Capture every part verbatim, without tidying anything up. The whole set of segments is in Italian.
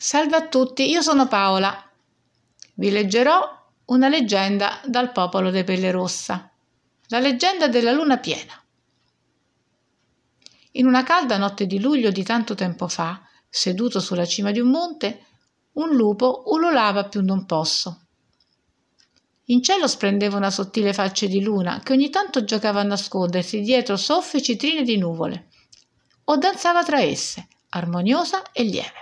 Salve a tutti, io sono Paola. Vi leggerò una leggenda dal popolo dei Pellerossa. La leggenda della luna piena. In una calda notte di luglio di tanto tempo fa, seduto sulla cima di un monte, un lupo ululava più non posso. In cielo splendeva una sottile faccia di luna che ogni tanto giocava a nascondersi dietro soffici trine di nuvole o danzava tra esse, armoniosa e lieve.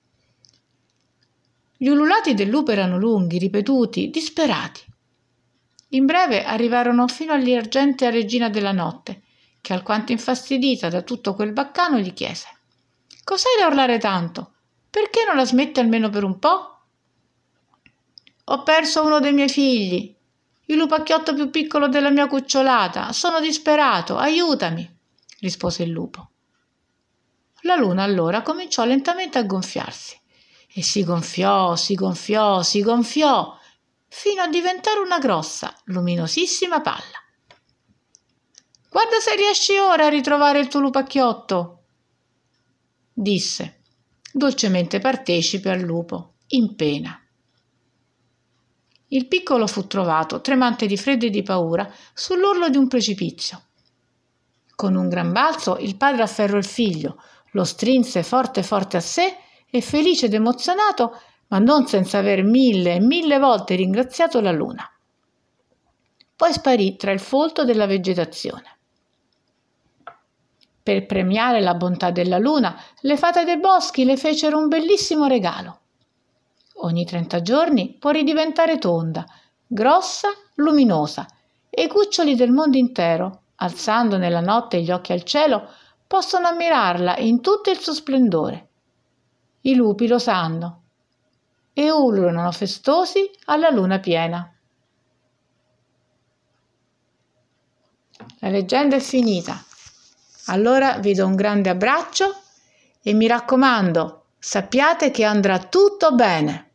Gli ululati del lupo erano lunghi, ripetuti, disperati. In breve arrivarono fino all'argentea regina della notte, che alquanto infastidita da tutto quel baccano gli chiese: «Cos'hai da urlare tanto? Perché non la smetti almeno per un po'?» «Ho perso uno dei miei figli, il lupacchiotto più piccolo della mia cucciolata. Sono disperato, aiutami!» rispose il lupo. La luna allora cominciò lentamente a gonfiarsi e si gonfiò, si gonfiò, si gonfiò, fino a diventare una grossa, luminosissima palla. «Guarda se riesci ora a ritrovare il tuo lupacchiotto», disse, dolcemente partecipe al lupo, in pena. Il piccolo fu trovato, tremante di freddo e di paura, sull'orlo di un precipizio. Con un gran balzo il padre afferrò il figlio, lo strinse forte forte a sé e, felice ed emozionato, ma non senza aver mille e mille volte ringraziato la luna. Poi sparì tra il folto della vegetazione. Per premiare la bontà della luna, le fate dei boschi le fecero un bellissimo regalo. Ogni trenta giorni può ridiventare tonda, grossa, luminosa, e i cuccioli del mondo intero, alzando nella notte gli occhi al cielo, possono ammirarla in tutto il suo splendore. I lupi lo sanno e ululano festosi alla luna piena. La leggenda è finita. Allora vi do un grande abbraccio e mi raccomando, sappiate che andrà tutto bene.